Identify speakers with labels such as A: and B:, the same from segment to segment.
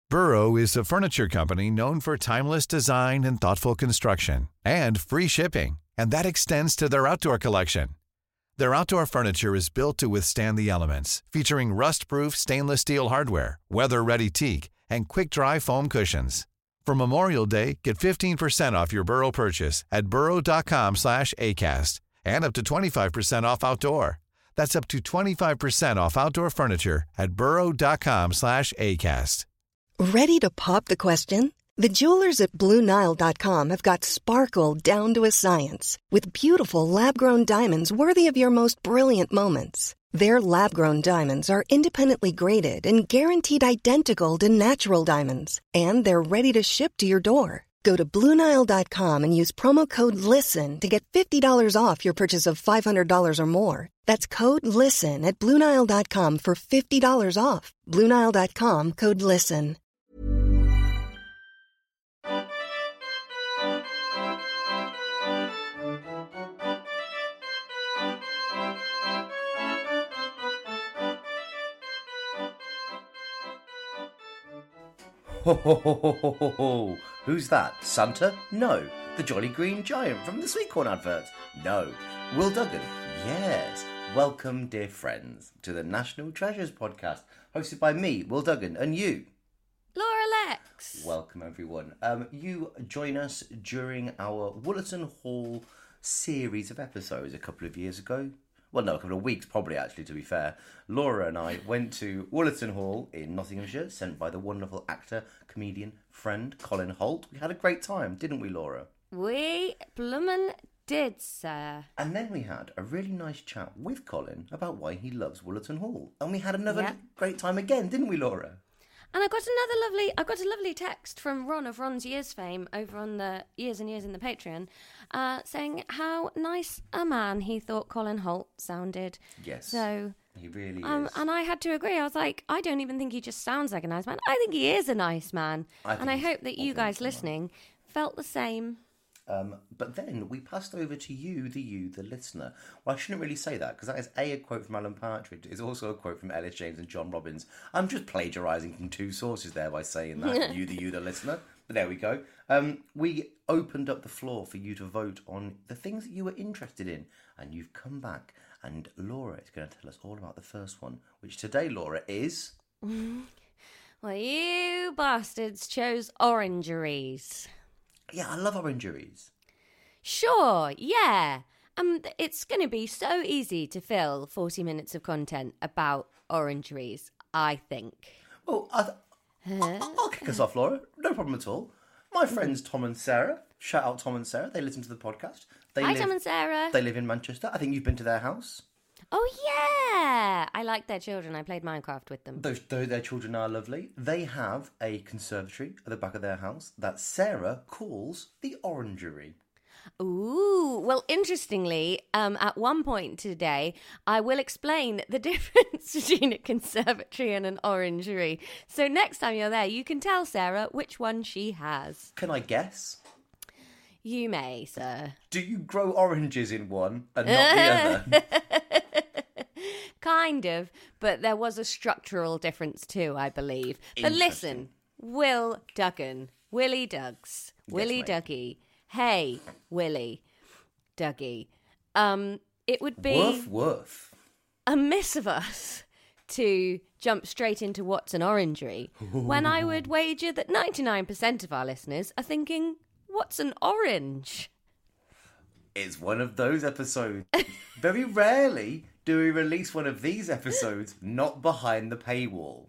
A: Burrow is a furniture company known for timeless design and thoughtful construction, and free shipping, and that extends to their outdoor collection. Their outdoor furniture is built to withstand the elements, featuring rust-proof stainless steel hardware, weather-ready teak, and quick-dry foam cushions. For Memorial Day, get 15% off your Burrow purchase at burrow.com/ACAST and up to 25% off outdoor. That's up to 25% off outdoor furniture at burrow.com/ACAST.
B: Ready to pop the question? The jewelers at BlueNile.com have got sparkle down to a science with beautiful lab-grown diamonds worthy of your most brilliant moments. Their lab-grown diamonds are independently graded and guaranteed identical to natural diamonds, and they're ready to ship to your door. Go to BlueNile.com and use promo code LISTEN to get $50 off your purchase of $500 or more. That's code LISTEN at BlueNile.com for $50 off. BlueNile.com, code LISTEN.
C: Ho ho ho ho ho ho ho! Who's that? Santa? No. The Jolly Green Giant from the Sweet Corn advert? No. Will Duggan? Yes. Welcome, dear friends, to the National Treasures podcast, hosted by me, Will Duggan, and you,
D: Laura Lex.
C: Welcome, everyone. You join us during our Woollerton Hall series of episodes a couple of years ago. Well, no, a couple of weeks, probably, actually, to be fair. Laura and I went to Woollerton Hall in Nottinghamshire, sent by the wonderful actor, comedian, friend, Colin Holt. We had a great time, didn't we, Laura?
D: We bloomin' did, sir.
C: And then we had a really nice chat with Colin about why he loves Woollerton Hall. And we had another great time again, didn't we, Laura?
D: And I got a lovely text from Ron of Ron's Years fame over on the Years and Years in the Patreon, saying how nice a man he thought Colin Holt sounded.
C: Yes,
D: so
C: he really is.
D: And I had to agree. I was like, I don't even think he just sounds like a nice man. I think he is a nice man. And I hope that you guys listening felt the same.
C: But then we passed over to you, the listener. Well, I shouldn't really say that, because that is a quote from Alan Partridge. It's also a quote from Ellis James and John Robbins. I'm just plagiarising from two sources there by saying that, you, the listener. But there we go. We opened up the floor for you to vote on the things that you were interested in. And you've come back, and Laura is going to tell us all about the first one, which today, Laura, is...
D: Well, you bastards chose orangeries.
C: Yeah, I love orangeries.
D: Sure, yeah. It's going to be so easy to fill 40 minutes of content about orangeries, I think.
C: Well, I'll kick us off, Laura. No problem at all. My friends Tom and Sarah, shout out Tom and Sarah, they listen to the podcast.
D: Hi, Tom and Sarah.
C: They live in Manchester. I think you've been to their house.
D: Oh, yeah. I like their children. I played Minecraft with them.
C: Their children are lovely. They have a conservatory at the back of their house that Sarah calls the Orangery.
D: Ooh, well, interestingly, at one point today, I will explain the difference between a conservatory and an orangery. So next time you're there, you can tell Sarah which one she has.
C: Can I guess?
D: You may, sir.
C: Do you grow oranges in one and not the other?
D: Kind of, but there was a structural difference too, I believe. But listen, Will Duggan, Willie Duggs, Willie Dougie. Hey, Willie Dougie. It would be
C: woof.
D: amiss of us to jump straight into what's an orangery when I would wager that 99% of our listeners are thinking, what's an orange?
C: It's one of those episodes. Very rarely do we release one of these episodes not behind the paywall.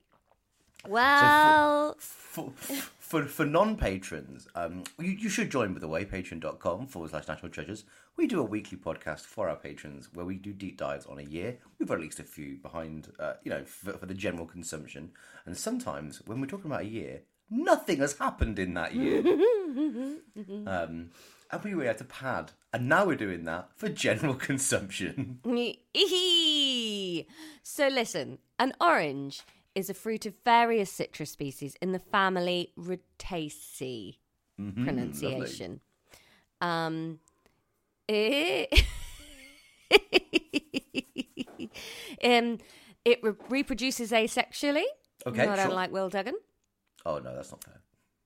D: Well...
C: So for non-patrons, you should join, by the way, patreon.com/National Treasures. We do a weekly podcast for our patrons where we do deep dives on a year. We've released a few behind, for the general consumption. And sometimes when we're talking about a year, nothing has happened in that year. And we had to pad. And now we're doing that for general consumption.
D: So listen, an orange is a fruit of various citrus species in the family Rutaceae. Pronunciation. It reproduces asexually.
C: Okay,
D: not unlike Will Duggan.
C: Oh, no, that's not fair.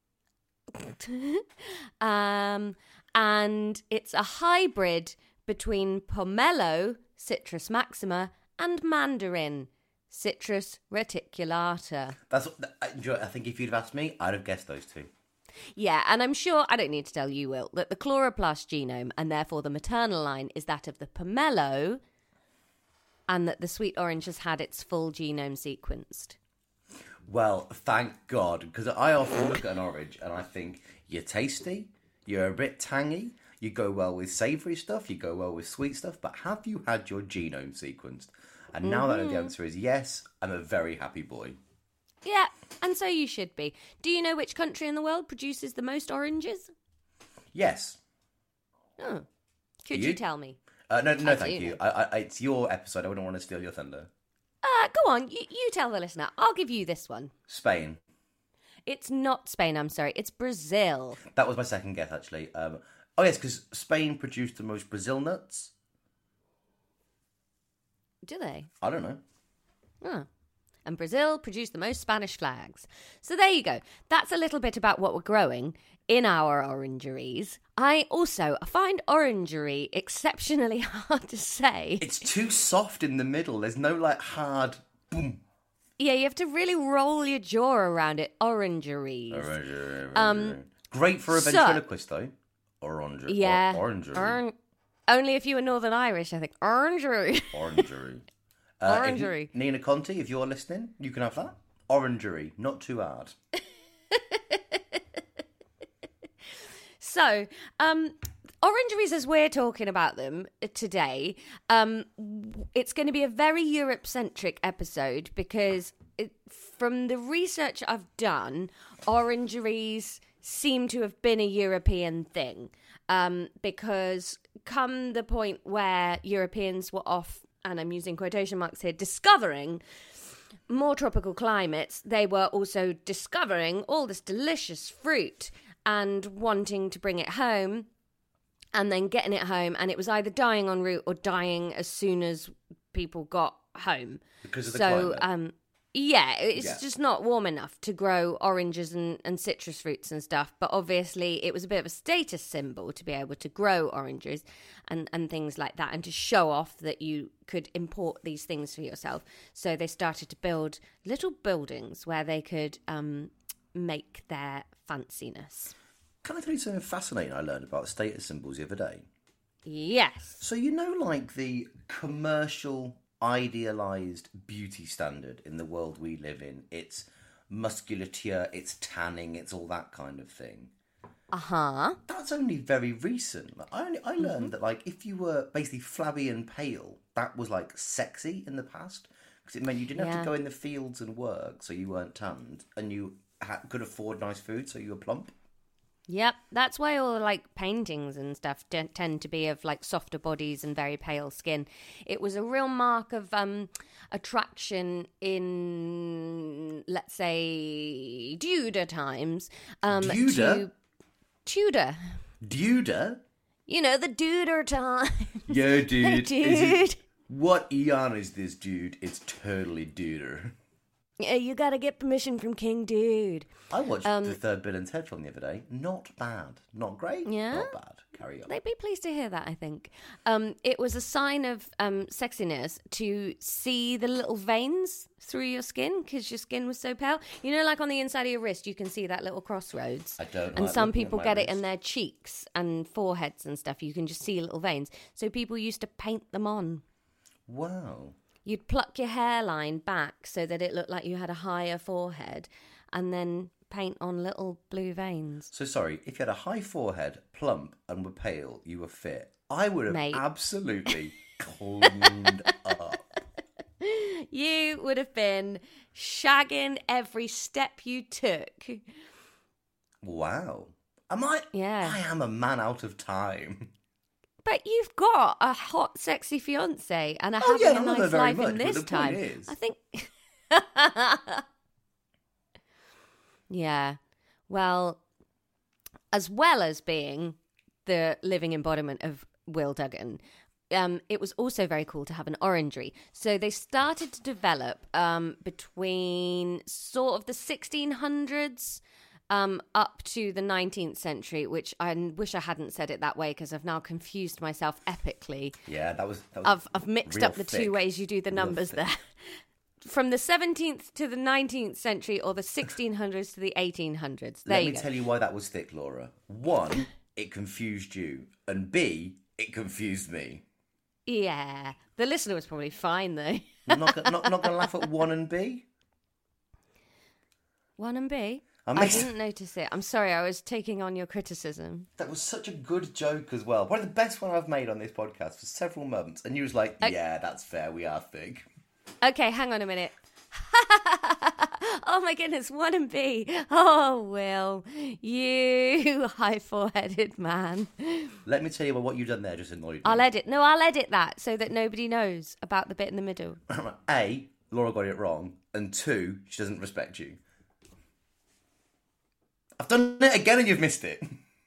D: And it's a hybrid between pomelo, Citrus maxima, and mandarin, Citrus reticulata.
C: I think if you'd have asked me, I'd have guessed those two.
D: Yeah, and I'm sure, I don't need to tell you, Will, that the chloroplast genome, and therefore the maternal line, is that of the pomelo, and that the sweet orange has had its full genome sequenced.
C: Well, thank God, because I often look at an orange and I think, you're tasty, you're a bit tangy, you go well with savoury stuff, you go well with sweet stuff, but have you had your genome sequenced? And now that I know the answer is yes, I'm a very happy boy.
D: Yeah, and so you should be. Do you know which country in the world produces the most oranges?
C: Yes.
D: Oh. Could you tell me?
C: No, thank you. It's your episode. I wouldn't want to steal your thunder.
D: Go on, you tell the listener. I'll give you this one.
C: Spain.
D: It's not Spain, I'm sorry. It's Brazil.
C: That was my second guess, actually. Oh, yes, because Spain produced the most Brazil nuts.
D: Do they?
C: I don't know.
D: Oh. And Brazil produced the most Spanish flags. So there you go. That's a little bit about what we're growing in our orangeries. I also find orangery exceptionally hard to say.
C: It's too soft in the middle. There's no, hard boom.
D: Yeah, you have to really roll your jaw around it. Orangeries.
C: Orangery. Great for a ventriloquist, though. Orangery.
D: Yeah.
C: Orangery.
D: Only if you were Northern Irish, I think. Orangery.
C: Orangery.
D: Orangery.
C: Nina Conti, if you're listening, you can have that. Orangery, not too hard.
D: So, orangeries, as we're talking about them today, it's going to be a very Europe-centric episode because from the research I've done, orangeries seem to have been a European thing because come the point where Europeans were off, and I'm using quotation marks here, discovering more tropical climates, they were also discovering all this delicious fruit and wanting to bring it home and then getting it home, and it was either dying en route or dying as soon as people got home.
C: Because of the climate.
D: It's just not warm enough to grow oranges and citrus fruits and stuff. But obviously it was a bit of a status symbol to be able to grow oranges and things like that, and to show off that you could import these things for yourself. So they started to build little buildings where they could make their fanciness.
C: Can I tell you something fascinating I learned about status symbols the other day?
D: Yes.
C: So the commercial idealized beauty standard in the world we live in, it's musculature, it's tanning, it's all that kind of thing. That's only very recent. I learned that if you were basically flabby and pale, that was sexy in the past, because it meant you didn't have to go in the fields and work, so you weren't tanned, and you could afford nice food, so you were plump.
D: Yep, that's why all paintings and stuff tend to be of softer bodies and very pale skin. It was a real mark of attraction in, let's say, Tudor times.
C: Tudor?
D: Tudor? You know, the Tudor time.
C: Yeah, dude.
D: Dude.
C: What eon is this, dude? It's totally Tudor.
D: Yeah, you gotta get permission from King Dude.
C: I watched the third Bill and Ted film the other day. Not bad. Not great.
D: Yeah?
C: Not bad. Carry on.
D: They'd be pleased to hear that, I think. It was a sign of sexiness to see the little veins through your skin because your skin was so pale. You know, on the inside of your wrist, you can see that little crossroads.
C: I don't.
D: And some people get it in their cheeks and foreheads and stuff. You can just see little veins. So people used to paint them on.
C: Wow.
D: You'd pluck your hairline back so that it looked like you had a higher forehead and then paint on little blue veins.
C: So, sorry, if you had a high forehead, plump, and were pale, you were fit. I would have absolutely cleaned up.
D: You would have been shagging every step you took.
C: Wow. Am I?
D: Yeah.
C: I am a man out of time.
D: But you've got a hot, sexy fiance and having a nice life in this time. I think. Yeah. Well as being the living embodiment of Will Duggan, it was also very cool to have an orangery. So they started to develop between sort of the 1600s up to the 19th century, which I wish I hadn't said it that way because I've now confused myself epically.
C: Yeah, that was
D: I've mixed up the two ways you do the numbers there. From the 17th to the 19th century, or the 1600s to the 1800s.
C: Let me tell you why that was thick, Laura. 1, it confused you, and B, it confused me.
D: Yeah, the listener was probably fine though.
C: Not going to laugh at 1 and B?
D: 1 and B? I didn't notice it. I'm sorry, I was taking on your criticism.
C: That was such a good joke as well. One of the best one I've made on this podcast for several months. And you was like, yeah, that's fair, we are thick.
D: Okay, hang on a minute. Oh my goodness, 1 and B. Oh, Will, you high-foreheaded man.
C: Let me tell you what you've done there just annoyed me.
D: I'll edit that so that nobody knows about the bit in the middle.
C: A, Laura got it wrong. And 2, she doesn't respect you. I've done it again and you've missed it.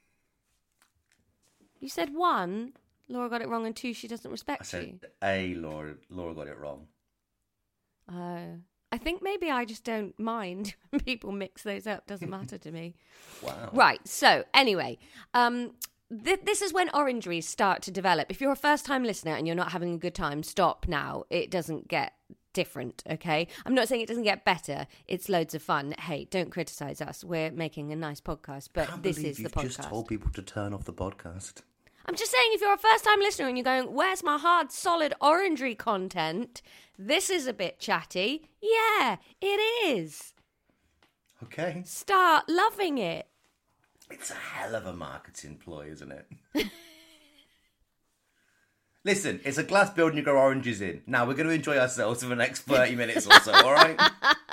D: You said 1, Laura got it wrong, and 2, she doesn't respect you.
C: I said A, Laura got it wrong.
D: Oh. I think maybe I just don't mind when people mix those up. Doesn't matter to me.
C: Wow.
D: Right. So anyway, this is when orangeries start to develop. If you're a first-time listener and you're not having a good time, stop now. It doesn't get different, okay? I'm not saying it doesn't get better. It's loads of fun. Hey, don't criticize us. We're making a nice podcast, but this is the podcast.
C: You've just told people to turn off the podcast.
D: I'm just saying, if you're a first-time listener and you're going, where's my hard, solid orangery content? This is a bit chatty. Yeah, it is.
C: Okay.
D: Start loving it.
C: It's a hell of a marketing ploy, isn't it? Listen, it's a glass building you grow oranges in. Now, we're going to enjoy ourselves for the next 30 minutes or so, all right?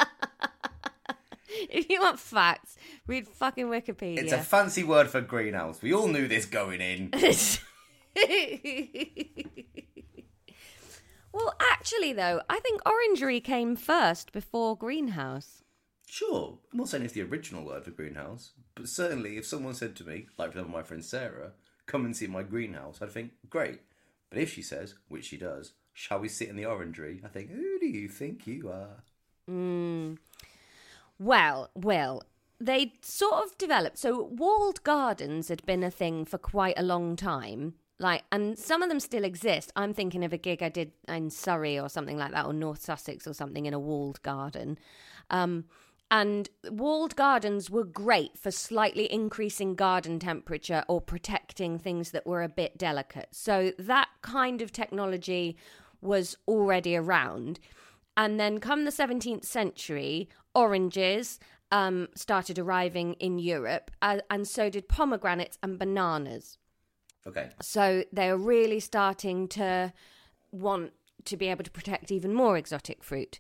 D: If you want facts, read fucking Wikipedia.
C: It's a fancy word for greenhouse. We all knew this going in.
D: Well, actually, though, I think orangery came first before greenhouse.
C: Sure. I'm not saying it's the original word for greenhouse, but certainly if someone said to me, like for example my friend Sarah, come and see my greenhouse, I'd think, great. But if she says, which she does, shall we sit in the orangery? I think, who do you think you are?
D: Well, they sort of developed. So walled gardens had been a thing for quite a long time. And some of them still exist. I'm thinking of a gig I did in Surrey or something like that, or North Sussex or something, in a walled garden. And walled gardens were great for slightly increasing garden temperature or protecting things that were a bit delicate. So that kind of technology was already around. And then come the 17th century, oranges started arriving in Europe, and so did pomegranates and bananas.
C: Okay.
D: So they're really starting to want to be able to protect even more exotic fruit.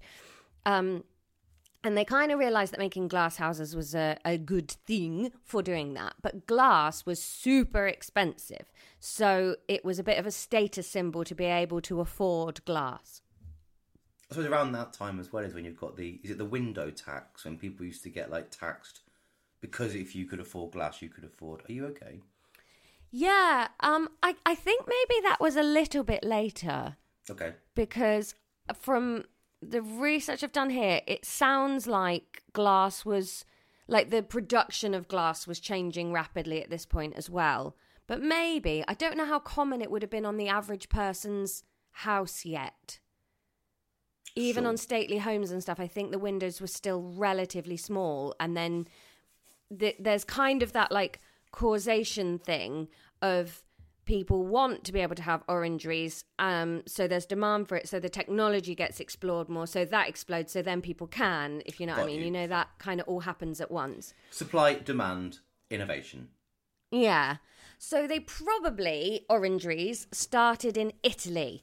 D: And they kind of realised that making glass houses was a good thing for doing that. But glass was super expensive. So it was a bit of a status symbol to be able to afford glass.
C: I suppose around that time as well is when you've got is it the window tax, when people used to get taxed because if you could afford glass, you could afford. Are you okay?
D: Yeah, I think maybe that was a little bit later.
C: Okay.
D: Because from the research I've done here, it sounds like glass was, the production of glass was changing rapidly at this point as well. But maybe, I don't know how common it would have been on the average person's house yet. Even on stately homes and stuff, I think the windows were still relatively small. And then there's kind of that causation thing of people want to be able to have orangeries, so there's demand for it, so the technology gets explored more, so that explodes, so then people can, if you know what I mean. You know, that kind of all happens at once.
C: Supply, demand, innovation.
D: Yeah. So they probably, orangeries, started in Italy.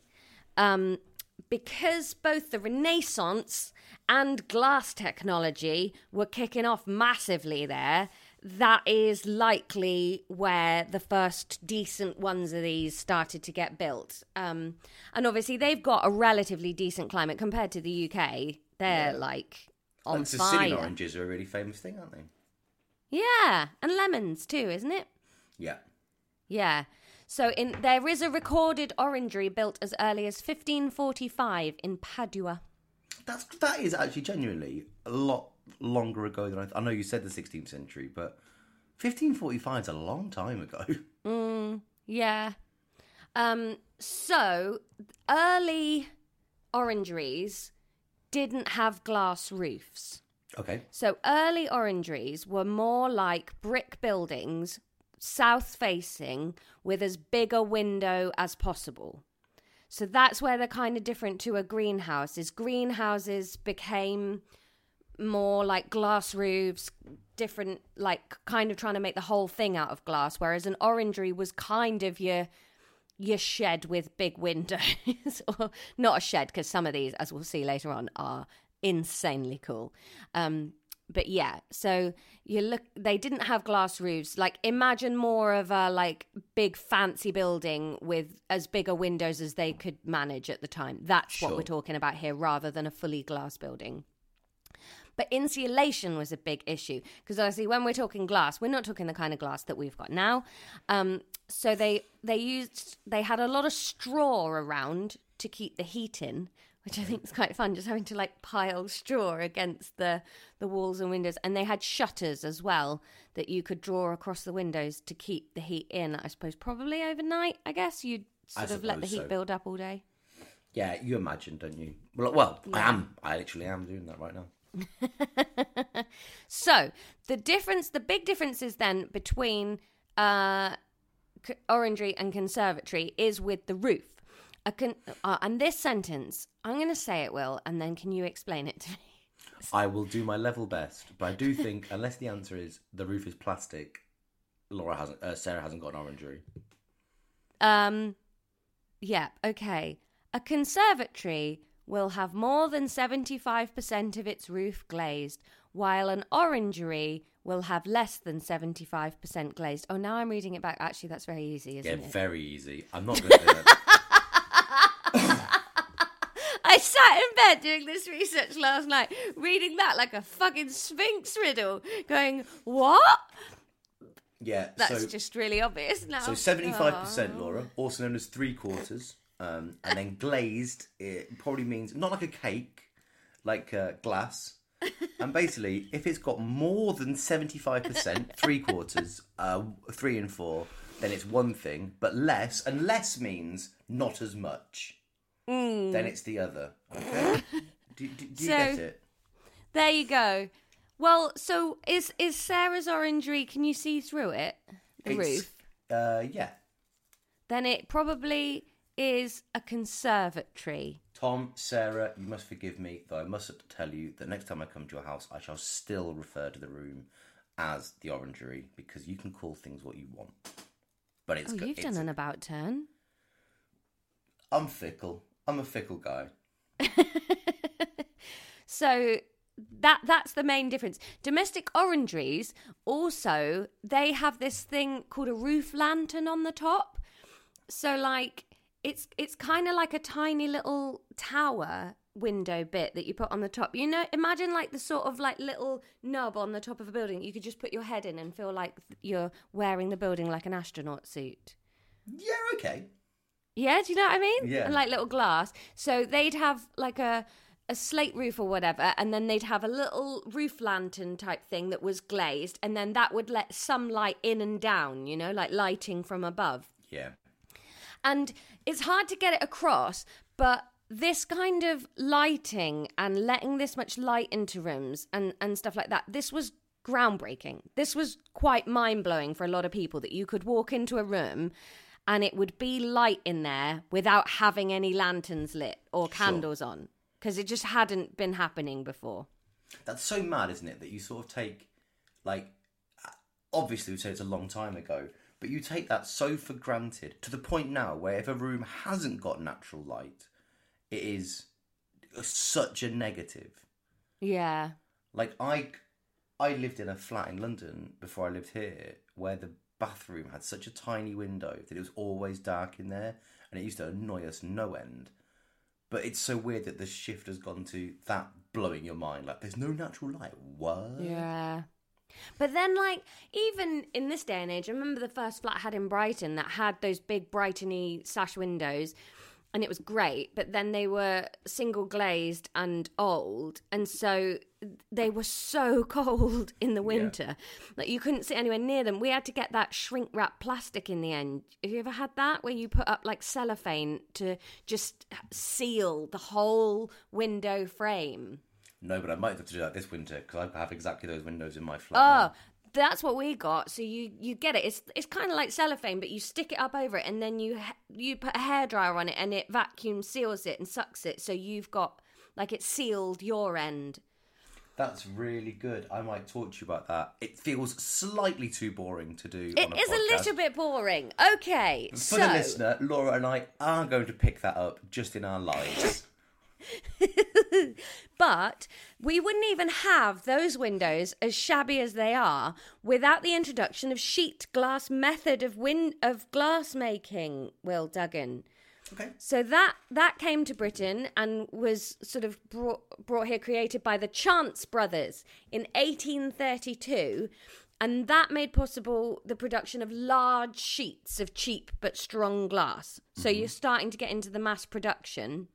D: Because both the Renaissance and glass technology were kicking off massively there, that is likely where the first decent ones of these started to get built. And obviously they've got a relatively decent climate compared to the UK. They're on fire.
C: Sicilian oranges are a really famous thing, aren't they?
D: Yeah, and lemons too, isn't it?
C: Yeah.
D: Yeah. So there is a recorded orangery built as early as 1545 in Padua.
C: That is actually genuinely a lot longer ago than I know you said the 16th century, but 1545 is a long time ago.
D: Yeah. So early orangeries didn't have glass roofs.
C: Okay.
D: So early orangeries were more like brick buildings, south-facing, with as big a window as possible. So that's where they're kind of different to a greenhouse. Is greenhouses became more like glass roofs, different, like kind of trying to make the whole thing out of glass, whereas an orangery was kind of your shed with big windows. Or not a shed, because some of these, as we'll see later on, are insanely cool. But yeah, so they didn't have glass roofs. Like, imagine more of a like big fancy building with as big a windows as they could manage at the time. That's what we're talking about here, rather than a fully glass building. But insulation was a big issue, because obviously when we're talking glass, we're not talking the kind of glass that we've got now. So they had a lot of straw around to keep the heat in, which I think is quite fun, just having to like pile straw against the walls and windows. And they had shutters as well that you could draw across the windows to keep the heat in, I suppose, probably overnight, I guess. You'd sort of let the heat build up all day.
C: Yeah, you imagine, don't you? Well, yeah. I literally am doing that right now.
D: So the big difference is then between orangery and conservatory is with the roof. And this sentence, I'm going to say it, Will, and then can you explain it to me?
C: I will do my level best, but I do think, unless the answer is the roof is plastic, Sarah hasn't got an orangery.
D: Yeah, okay. A conservatory will have more than 75% of its roof glazed, while an orangery will have less than 75% glazed. Oh, now I'm reading it back. Actually, that's very easy, isn't it?
C: Yeah, very easy. I'm not going to do that.
D: I sat in bed doing this research last night, reading that like a fucking Sphinx riddle, going, what?
C: Yeah.
D: That's just really obvious now.
C: So 75%, Laura, also known as 3/4. And then glazed, it probably means not like a cake, like glass. And basically, if it's got more than 75%, 3/4, 3 and 4, then it's one thing. But less, and less means not as much. Then it's the other. Okay? Do you get it?
D: There you go. Well, so is Sarah's orangery? Can you see through it? The roof.
C: Yeah.
D: Then it probably is a conservatory.
C: Tom, Sarah, you must forgive me, though I must tell you that next time I come to your house, I shall still refer to the room as the orangery, because you can call things what you want. But it's
D: you've done an about turn.
C: I'm fickle. I'm a fickle guy.
D: So that's the main difference. Domestic orangeries also, they have this thing called a roof lantern on the top. So like it's kind of like a tiny little tower window bit that you put on the top. You know, imagine like the sort of like little knob on the top of a building. You could just put your head in and feel like you're wearing the building like an astronaut suit.
C: Yeah, okay.
D: Yeah, do you know what I mean?
C: Yeah.
D: And like little glass. So they'd have like a slate roof or whatever, and then they'd have a little roof lantern type thing that was glazed, and then that would let some light in and down, you know, like lighting from above.
C: Yeah.
D: And it's hard to get it across, but this kind of lighting and letting this much light into rooms and stuff like that, this was groundbreaking. This was quite mind-blowing for a lot of people, that you could walk into a room and it would be light in there without having any lanterns lit or candles on, because it just hadn't been happening before.
C: That's so mad, isn't it? That you sort of take, like, obviously we say it's a long time ago, but you take that so for granted, to the point now where if a room hasn't got natural light, it is such a negative.
D: Yeah.
C: Like, I lived in a flat in London before I lived here, where the bathroom had such a tiny window that it was always dark in there, and it used to annoy us no end. But it's so weird that the shift has gone to that blowing your mind. Like, there's no natural light. What?
D: Yeah. But then, like, even in this day and age, I remember the first flat I had in Brighton that had those big Brighton-y sash windows, and it was great, but then they were single glazed and old, and so they were so cold in the winter that you couldn't sit anywhere near them. We had to get that shrink wrap plastic in the end. Have you ever had that, where you put up like cellophane to just seal the whole window frame?
C: No, but I might have to do that this winter because I have exactly those windows in my flat.
D: Oh, that's what we got. So you get it. It's kind of like cellophane, but you stick it up over it, and then you put a hairdryer on it, and it vacuum seals it and sucks it. So you've got, like, it's sealed your end.
C: That's really good. I might talk to you about that. It feels slightly too boring to do.
D: It
C: on a
D: is
C: podcast.
D: a little bit boring. Okay,
C: For the listener, Laura and I are going to pick that up just in our lives.
D: But we wouldn't even have those windows, as shabby as they are, without the introduction of sheet glass method of glass making, Will Duggan.
C: Okay.
D: So that came to Britain and was sort of brought here, created by the Chance brothers in 1832, and that made possible the production of large sheets of cheap but strong glass. So you're starting to get into the mass production.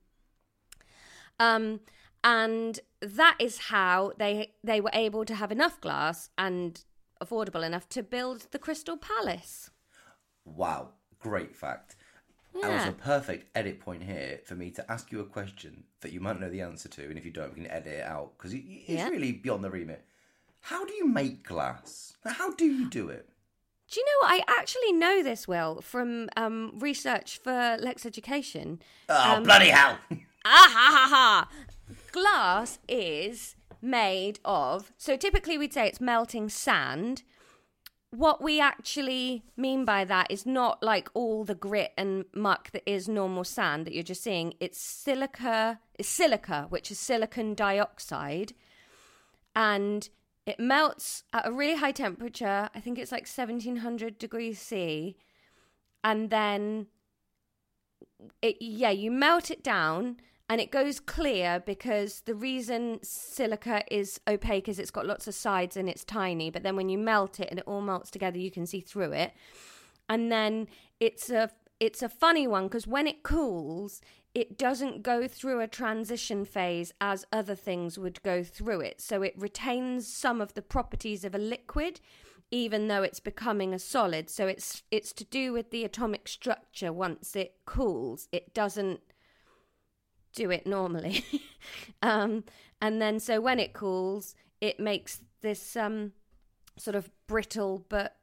D: And that is how they were able to have enough glass and affordable enough to build the Crystal Palace.
C: Wow, great fact.
D: Yeah.
C: And it's a perfect edit point here for me to ask you a question that you might know the answer to, and if you don't, we can edit it out, because it's really beyond the remit. How do you make glass? How do you do it?
D: Do you know what? I actually know this, Will, from research for Lex Education.
C: Oh, bloody hell!
D: Ah ha ha ha! Glass is made of, so typically we'd say it's melting sand. What we actually mean by that is not like all the grit and muck that is normal sand that you're just seeing. It's silica, which is silicon dioxide, and it melts at a really high temperature. I think it's like 1700 degrees C, and then you melt it down. And it goes clear because the reason silica is opaque is it's got lots of sides and it's tiny. But then when you melt it and it all melts together, you can see through it. And then it's a funny one because when it cools, it doesn't go through a transition phase as other things would go through it. So it retains some of the properties of a liquid, even though it's becoming a solid. So it's to do with the atomic structure. Once it cools, it doesn't do it normally. And then so when it cools, it makes this sort of brittle but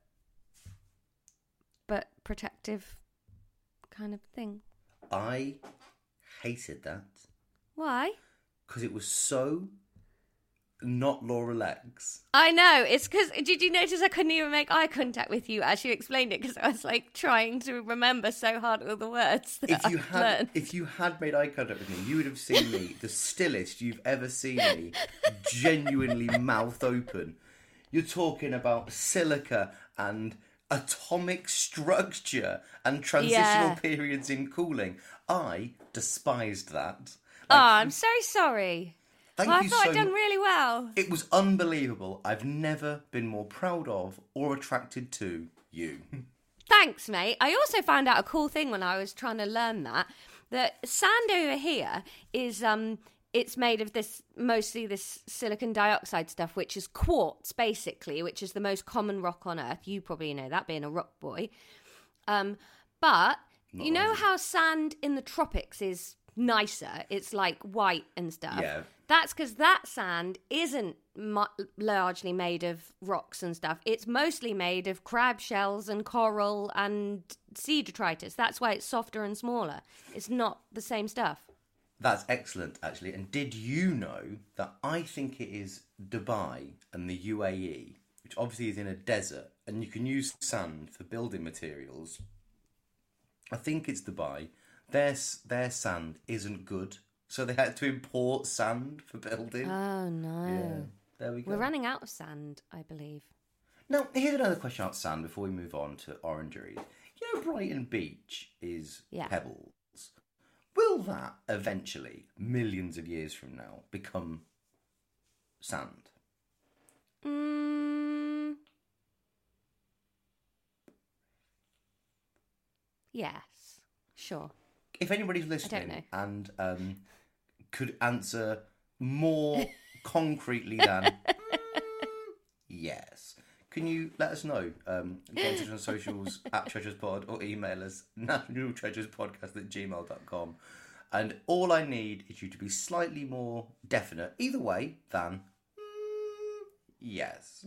D: protective kind of thing.
C: I hated that.
D: Why?
C: Because it was so not Laura Lex.
D: I know. It's because, did you notice I couldn't even make eye contact with you as you explained it? Because I was like trying to remember so hard all the words that
C: If you had made eye contact with me, you would have seen me, the stillest you've ever seen me, genuinely mouth open. You're talking about silica and atomic structure and transitional periods in cooling. I despised that.
D: I'm so sorry.
C: Thank you
D: I thought I'd done really well.
C: It was unbelievable. I've never been more proud of or attracted to you.
D: Thanks, mate. I also found out a cool thing when I was trying to learn that sand over here is it's made of mostly this silicon dioxide stuff, which is quartz, basically, which is the most common rock on Earth. You probably know that, being a rock boy. But you know how sand in the tropics is nicer? It's like white and stuff.
C: Yeah.
D: That's because that sand isn't largely made of rocks and stuff. It's mostly made of crab shells and coral and sea detritus. That's why it's softer and smaller. It's not the same stuff.
C: That's excellent, actually. And did you know that I think it is Dubai and the UAE, which obviously is in a desert, and you can use sand for building materials. I think it's Dubai. Their sand isn't good, so they had to import sand for building.
D: Oh, no.
C: Yeah, there we go.
D: We're running out of sand, I believe.
C: Now, here's another question about sand before we move on to orangeries. You know, Brighton Beach is pebbles. Will that eventually, millions of years from now, become sand?
D: Yes. Sure.
C: If anybody's
D: I don't
C: listening
D: know.
C: and could answer more concretely than yes, can you let us know? Get in touch on socials at TreasuresPod or email us nationaltreasurespodcast@gmail.com. And all I need is you to be slightly more definite, either way, than yes.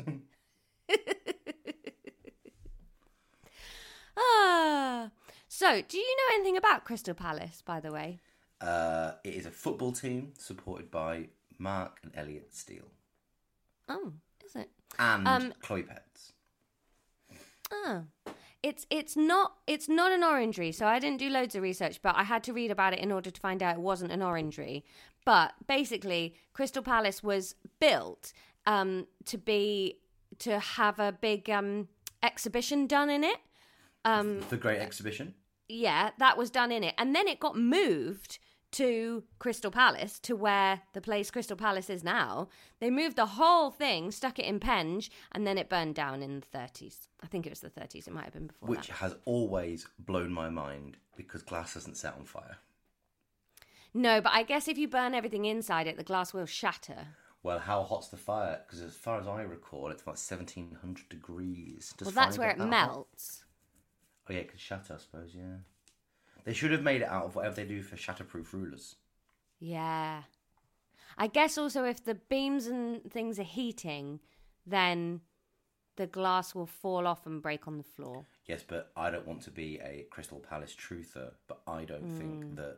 D: So, do you know anything about Crystal Palace, by the way?
C: It is a football team supported by Mark and Elliot Steele.
D: Oh, is it?
C: And Chloe Petts.
D: Oh. It's not an orangery, so I didn't do loads of research, but I had to read about it in order to find out it wasn't an orangery. But basically, Crystal Palace was built to have a big exhibition done in it.
C: The Great Exhibition?
D: Yeah, that was done in it. And then it got moved to Crystal Palace, to where the place Crystal Palace is now. They moved the whole thing, stuck it in Penge, and then it burned down in the 30s. I think it was the 30s. It might have been before
C: Which
D: that.
C: has always blown my mind because glass doesn't set on fire.
D: No, but I guess if you burn everything inside it, the glass will shatter.
C: Well, how hot's the fire? Because as far as I recall, it's about 1700 degrees. Does
D: Well, that's
C: fire
D: where
C: get
D: it
C: that hot?
D: melts.
C: Oh, yeah, it could shatter, I suppose, yeah. They should have made it out of whatever they do for shatterproof rulers.
D: Yeah. I guess also if the beams and things are heating, then the glass will fall off and break on the floor.
C: Yes, but I don't want to be a Crystal Palace truther, but I don't think that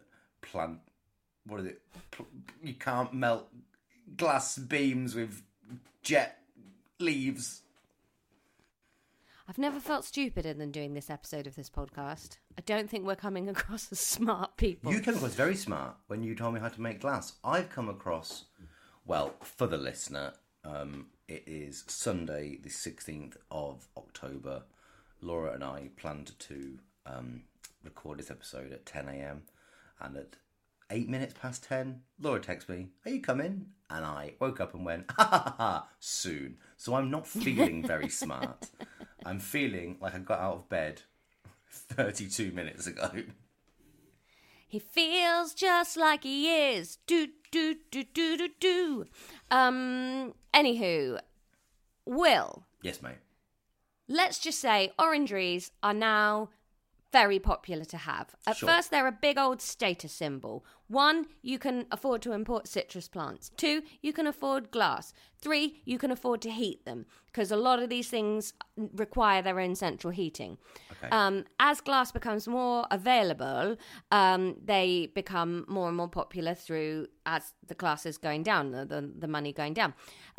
C: you can't melt glass beams with jet leaves.
D: I've never felt stupider than doing this episode of this podcast. I don't think we're coming across as smart people.
C: You came across very smart when you told me how to make glass. I've come across, well, for the listener, it is Sunday the 16th of October. Laura and I planned to record this episode at 10 a.m. and at 8 minutes past 10, Laura texts me, "Are you coming?" And I woke up and went, "Ha ha ha, soon." So I'm not feeling very smart. I'm feeling like I got out of bed 32 minutes ago.
D: He feels just like he is. Do, do, do, do, do, do. Anywho, Will,
C: Yes, mate.
D: let's just say orangeries are now very popular to have. At
C: Sure.
D: first, they're a big old status symbol. 1, you can afford to import citrus plants. 2, you can afford glass. 3, you can afford to heat them, because a lot of these things require their own central heating.
C: Okay.
D: As glass becomes more available, they become more and more popular as the class is going down, the money going down.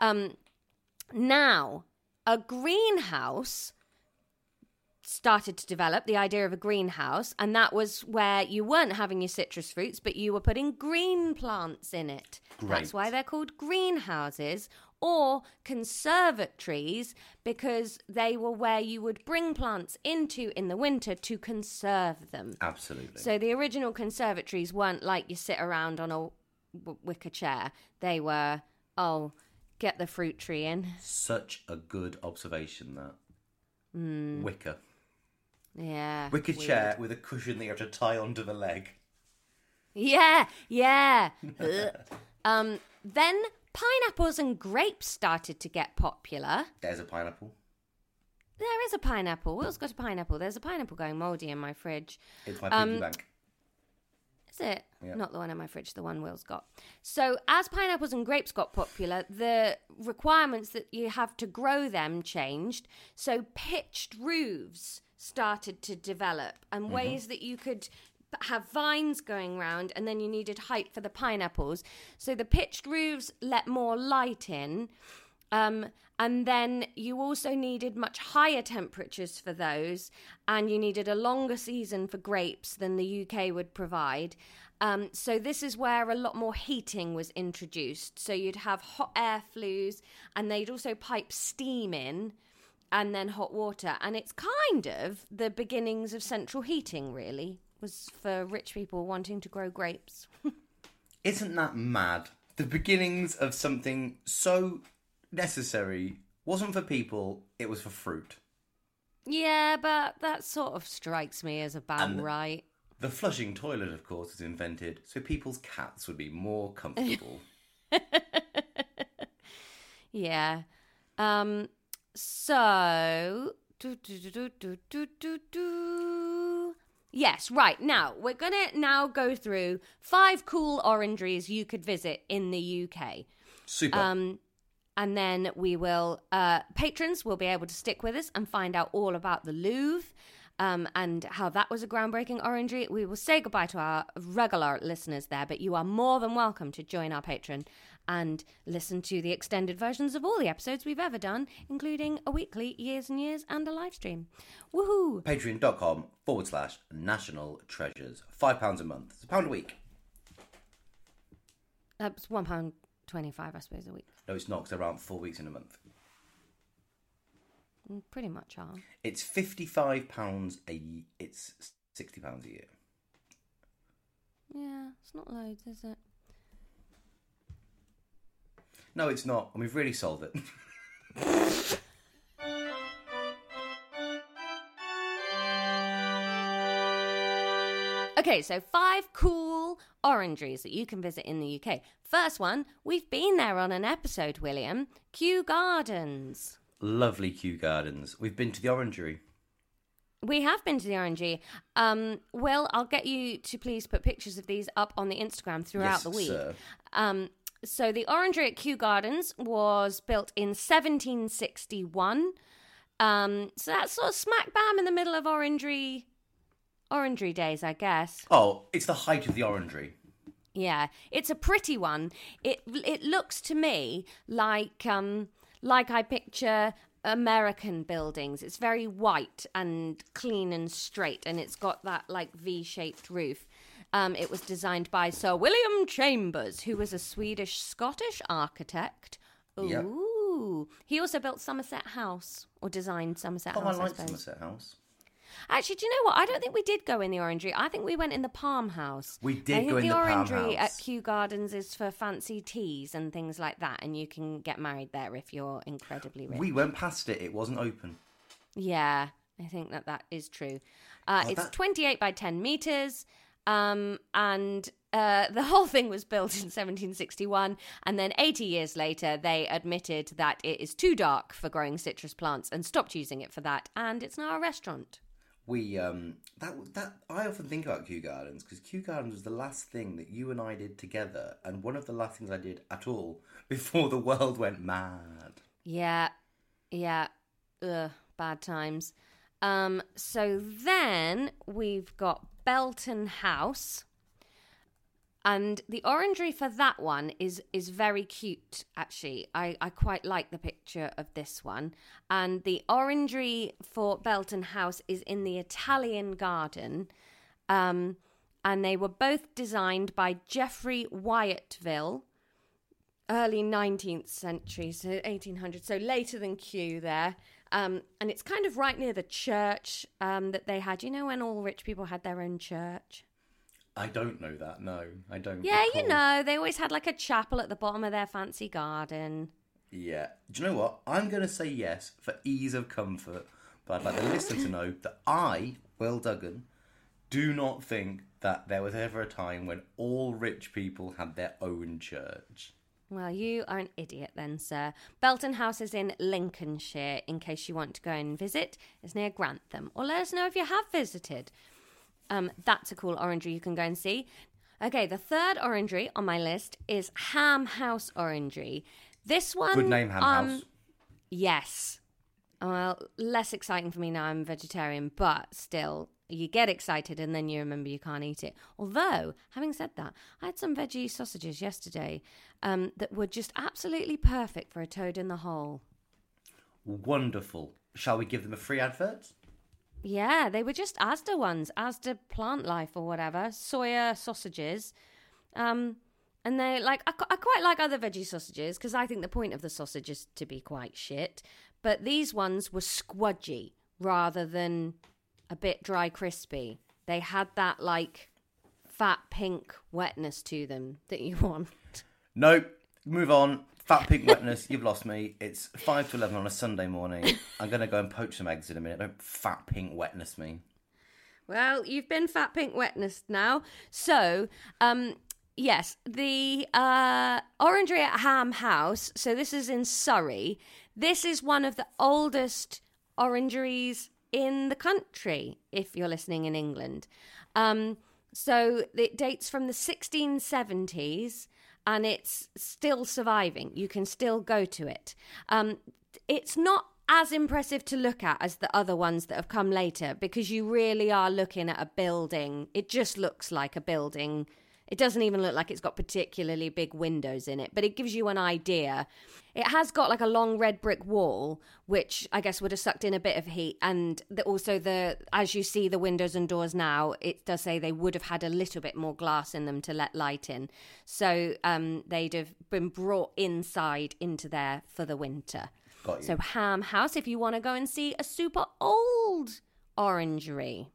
D: Now, a greenhouse started to develop, the idea of a greenhouse, and that was where you weren't having your citrus fruits, but you were putting green plants in it.
C: Great.
D: That's why they're called greenhouses or conservatories, because they were where you would bring plants into in the winter to conserve them.
C: Absolutely.
D: So the original conservatories weren't like you sit around on a wicker chair. They were, get the fruit tree in.
C: Such a good observation, that. Wicker.
D: Yeah.
C: Wicker
D: weird.
C: chair with a cushion that you have to tie onto the leg.
D: Yeah. Then pineapples and grapes started to get popular.
C: There's a pineapple.
D: There is a pineapple. Will's got a pineapple. There's a pineapple going mouldy in my fridge.
C: It's my piggy bank.
D: Is it?
C: Yeah.
D: Not the one in my fridge, the one Will's got. So as pineapples and grapes got popular, the requirements that you have to grow them changed. So pitched roofs started to develop, and ways that you could have vines going round, and then you needed height for the pineapples. So the pitched roofs let more light in. And then you also needed much higher temperatures for those, and you needed a longer season for grapes than the UK would provide. So this is where a lot more heating was introduced. So you'd have hot air flues, and they'd also pipe steam in, and then hot water. And it's kind of the beginnings of central heating, really, was for rich people wanting to grow grapes.
C: Isn't that mad? The beginnings of something so necessary wasn't for people, it was for fruit.
D: Yeah, but that sort of strikes me as about right.
C: The flushing toilet, of course, was invented so people's cats would be more comfortable.
D: Yeah. So... Yes, right. Now, we're going to now go through 5 cool orangeries you could visit in the UK.
C: Super.
D: And then we will, patrons will be able to stick with us and find out all about the Louvre and how that was a groundbreaking orangery. We will say goodbye to our regular listeners there, but you are more than welcome to join our Patreon and listen to the extended versions of all the episodes we've ever done, including a weekly, Years and Years, and a live stream. Woohoo!
C: Patreon.com/National Treasures. £5 a month. It's £1 a week.
D: That's £1.25, I suppose, a week.
C: No, it's not, because there aren't 4 weeks in a month.
D: Pretty much are.
C: It's £55 a year. It's £60 a year.
D: Yeah, it's not loads, is it?
C: No, it's not. And we've really solved it.
D: Okay, so 5 cool orangeries that you can visit in the UK. First one, we've been there on an episode, William. Kew Gardens.
C: Lovely Kew Gardens. We've been to the Orangery.
D: We have been to the Orangery. Will, I'll get you to please put pictures of these up on the Instagram throughout the week.
C: Sir.
D: So the Orangery at Kew Gardens was built in 1761. So that's sort of smack bam in the middle of Orangery days, I guess.
C: Oh, it's the height of the Orangery.
D: Yeah, it's a pretty one. It looks to me like I picture American buildings. It's very white and clean and straight, and it's got that like V-shaped roof. It was designed by Sir William Chambers, who was a Swedish-Scottish architect. Ooh.
C: Yep.
D: He also built Somerset House, or designed Somerset House,
C: I like
D: suppose.
C: Somerset House.
D: Actually, do you know what? I don't think we did go in the Orangery. I think we went in the Palm House.
C: We did go in the Palm House.
D: The Orangery at Kew Gardens is for fancy teas and things like that, and you can get married there if you're incredibly rich.
C: We went past it. It wasn't open.
D: Yeah, I think that is true. It's 28 by 10 metres, and the whole thing was built in 1761, and then 80 years later, they admitted that it is too dark for growing citrus plants and stopped using it for that, and it's now a restaurant.
C: We I often think about Kew Gardens because Kew Gardens was the last thing that you and I did together, and one of the last things I did at all before the world went mad.
D: Yeah. Ugh, bad times. So then we've got Belton House. And the orangery for that one is very cute, actually. I quite like the picture of this one. And the orangery for Belton House is in the Italian garden. And they were both designed by Geoffrey Wyatville, early 19th century, so 1800s, so later than Kew there. And it's kind of right near the church that they had. You know when all rich people had their own church?
C: I don't know that, no. I don't
D: Yeah,
C: recall.
D: you know, they always had like a chapel at the bottom of their fancy garden.
C: Yeah. Do you know what? I'm going to say yes for ease of comfort, but I'd like the listener to know that I, Will Duggan, do not think that there was ever a time when all rich people had their own church.
D: Well, you are an idiot then, sir. Belton House is in Lincolnshire, in case you want to go and visit. It's near Grantham. Or let us know if you have visited. That's a cool orangery you can go and see. Okay, the third orangery on my list is Ham House Orangery. This one...
C: Good name, Ham House.
D: Yes. Well, less exciting for me now, I'm a vegetarian, but still, you get excited and then you remember you can't eat it. Although, having said that, I had some veggie sausages yesterday that were just absolutely perfect for a toad in the hole.
C: Wonderful. Shall we give them a free advert?
D: Yeah, they were just Asda ones, Asda Plant Life or whatever, soya sausages. And they like, I quite like other veggie sausages because I think the point of the sausage is to be quite shit. But these ones were squudgy rather than a bit dry crispy. They had that like fat pink wetness to them that you want.
C: Nope. Move on. Fat pink wetness, you've lost me. It's 5 to 11 on a Sunday morning. I'm going to go and poach some eggs in a minute. Don't fat pink wetness me.
D: Well, you've been fat pink wetness now. So, yes, the Orangery at Ham House, so this is in Surrey. This is one of the oldest orangeries in the country, if you're listening in England. So it dates from the 1670s. And it's still surviving. You can still go to it. It's not as impressive to look at as the other ones that have come later because you really are looking at a building. It just looks like a building. It doesn't even look like it's got particularly big windows in it, but it gives you an idea. It has got like a long red brick wall, which I guess would have sucked in a bit of heat. And as you see the windows and doors now, it does say they would have had a little bit more glass in them to let light in. So they'd have been brought inside into there for the winter.
C: Got you.
D: So Ham House, if you want to go and see a super old orangery.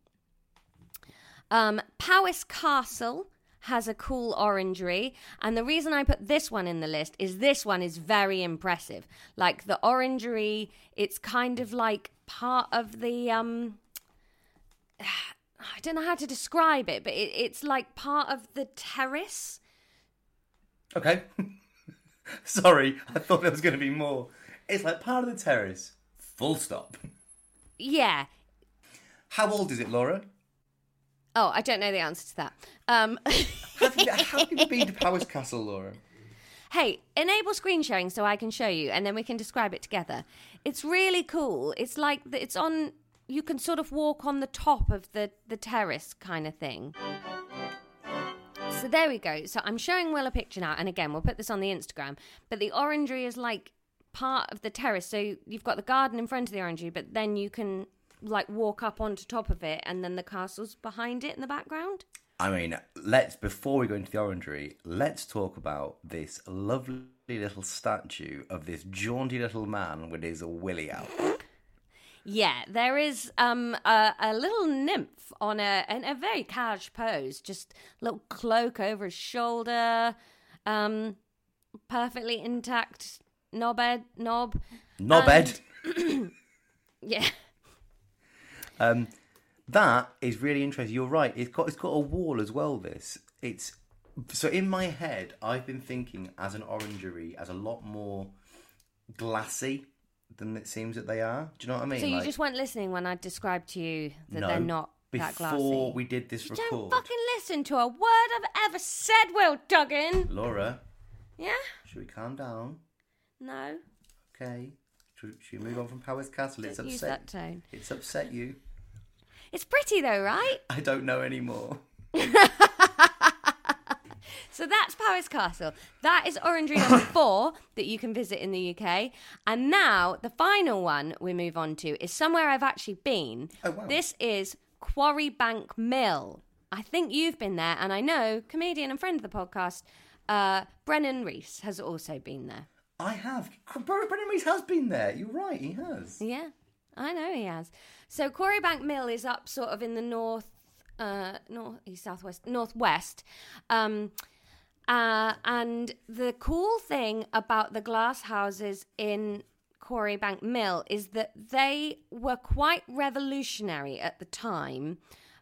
D: Powys Castle has a cool orangery, and the reason I put this one in the list is this one is very impressive. Like the orangery, it's kind of like part of the I don't know how to describe it, but it's like part of the terrace.
C: Okay. Sorry, I thought there was going to be more. It's like part of the terrace. Full stop.
D: Yeah.
C: How old is it, Laura?
D: Oh, I don't know the answer to that.
C: Have you been to Powys Castle, Laura?
D: Hey, enable screen sharing so I can show you, and then we can describe it together. It's really cool. It's like it's on. You can sort of walk on the top of the terrace kind of thing. So there we go. So I'm showing Will a picture now, and again, we'll put this on the Instagram. But the orangery is like part of the terrace. So you've got the garden in front of the orangery, but then you can like walk up onto top of it, and then the castle's behind it in the background.
C: I mean, before we go into the orangery, let's talk about this lovely little statue of this jaunty little man with his willy out.
D: Yeah, there is a little nymph on a very cash pose, just a little cloak over his shoulder, perfectly intact knobhead. Yeah.
C: That is really interesting. You're right. It's got a wall as well. So in my head, I've been thinking as an orangery as a lot more glassy than it seems that they are. Do you know what I mean?
D: So you just weren't listening when I described to you that they're not that glassy.
C: Before we did this record.
D: Don't fucking listen to a word I've ever said, Will Duggan.
C: Laura.
D: Yeah?
C: Should we calm down?
D: No.
C: Okay. Should we move on from Powys Castle?
D: Don't
C: It's upset.
D: use that tone.
C: It's upset you.
D: It's pretty though, right?
C: I don't know anymore.
D: So that's Powys Castle. That is Orangery number 4 that you can visit in the UK. And now the final one we move on to is somewhere I've actually been.
C: Oh, wow.
D: This is Quarrybank Mill. I think you've been there, and I know comedian and friend of the podcast, Brennan Rees, has also been there.
C: I have. Brennan Rees has been there. You're right, he has.
D: Yeah, I know he has. So Quarrybank Mill is up sort of in the northwest. And the cool thing about the glass houses in Quarrybank Mill is that they were quite revolutionary at the time.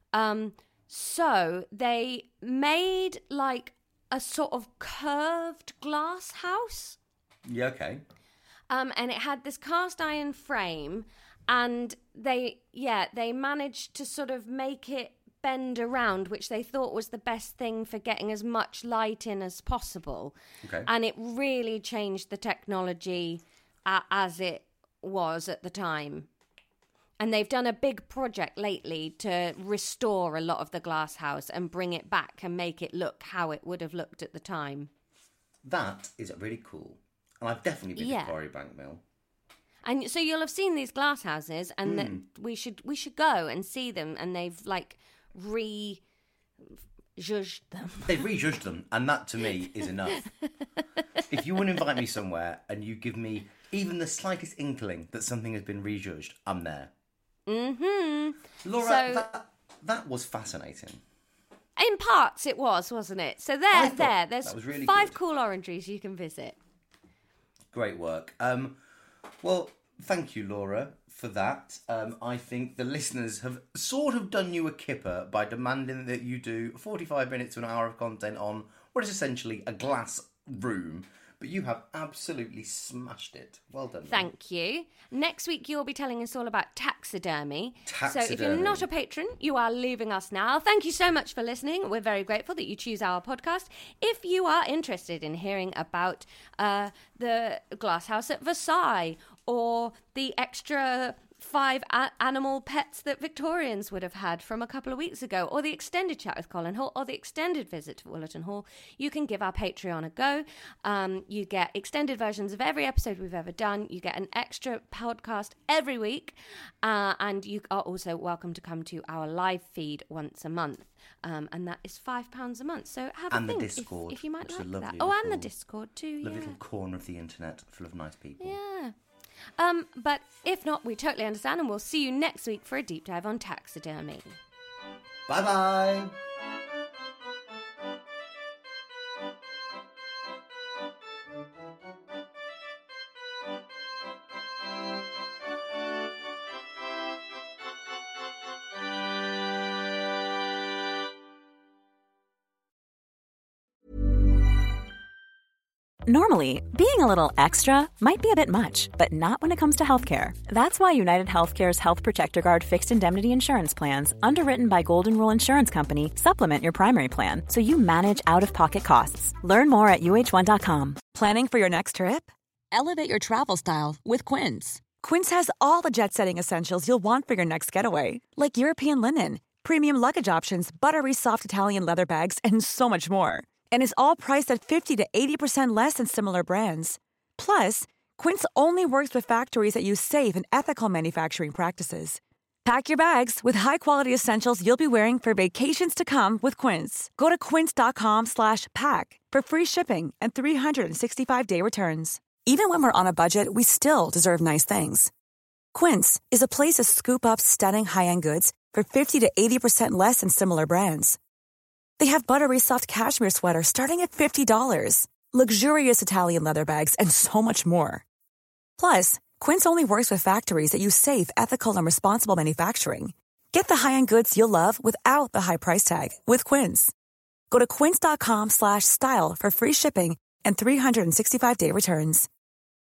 D: So they made like a sort of curved glass house.
C: Yeah, okay.
D: And it had this cast iron frame, and they managed to sort of make it bend around, which they thought was the best thing for getting as much light in as possible.
C: Okay.
D: And it really changed the technology as it was at the time. And they've done a big project lately to restore a lot of the glass house and bring it back and make it look how it would have looked at the time.
C: That is really cool. And I've definitely been to Quarrybank Mill.
D: And so you'll have seen these glass houses, and that we should go and see them. And they've like rejudged them.
C: They've rejudged them, and that to me is enough. If you want to invite me somewhere and you give me even the slightest inkling that something has been rejudged, I'm there.
D: Mm-hmm.
C: Laura, that was fascinating.
D: In parts, it was, wasn't it? So there's
C: that was really
D: 5
C: good.
D: cool orangeries you can visit.
C: Great work. Well, thank you, Laura, for that. I think the listeners have sort of done you a kipper by demanding that you do 45 minutes to an hour of content on what is essentially a glass room. But you have absolutely smashed it. Well done.
D: Thank you. Next week, you'll be telling us all about taxidermy. So if you're not a patron, you are leaving us now. Thank you so much for listening. We're very grateful that you choose our podcast. If you are interested in hearing about the glass house at Versailles or the extra 5 animal pets that Victorians would have had from a couple of weeks ago, or the extended chat with Colin Hall, or the extended visit to Woollerton Hall, you can give our Patreon a go. You get extended versions of every episode we've ever done. You get an extra podcast every week, and you are also welcome to come to our live feed once a month, and that is £5 a month. So have a think
C: the Discord,
D: if you might like that.
C: Oh,
D: and the Discord too.
C: Lovely little corner of the internet full of nice people.
D: Yeah. But if not, we totally understand, and we'll see you next week for a deep dive on taxidermy.
C: Bye-bye.
E: Normally, being a little extra might be a bit much, but not when it comes to healthcare. That's why United Healthcare's Health Protector Guard fixed indemnity insurance plans, underwritten by Golden Rule Insurance Company, supplement your primary plan so you manage out-of-pocket costs. Learn more at UH1.com.
F: Planning for your next trip? Elevate your travel style with Quince. Quince has all the jet-setting essentials you'll want for your next getaway, like European linen, premium luggage options, buttery soft Italian leather bags, and so much more. And is all priced at 50 to 80% less than similar brands. Plus, Quince only works with factories that use safe and ethical manufacturing practices. Pack your bags with high-quality essentials you'll be wearing for vacations to come with Quince. Go to quince.com/pack for free shipping and 365-day returns. Even when we're on a budget, we still deserve nice things. Quince is a place to scoop up stunning high-end goods for 50 to 80% less than similar brands. They have buttery soft cashmere sweaters starting at $50, luxurious Italian leather bags, and so much more. Plus, Quince only works with factories that use safe, ethical, and responsible manufacturing. Get the high-end goods you'll love without the high price tag with Quince. Go to quince.com/style for free shipping and 365-day returns.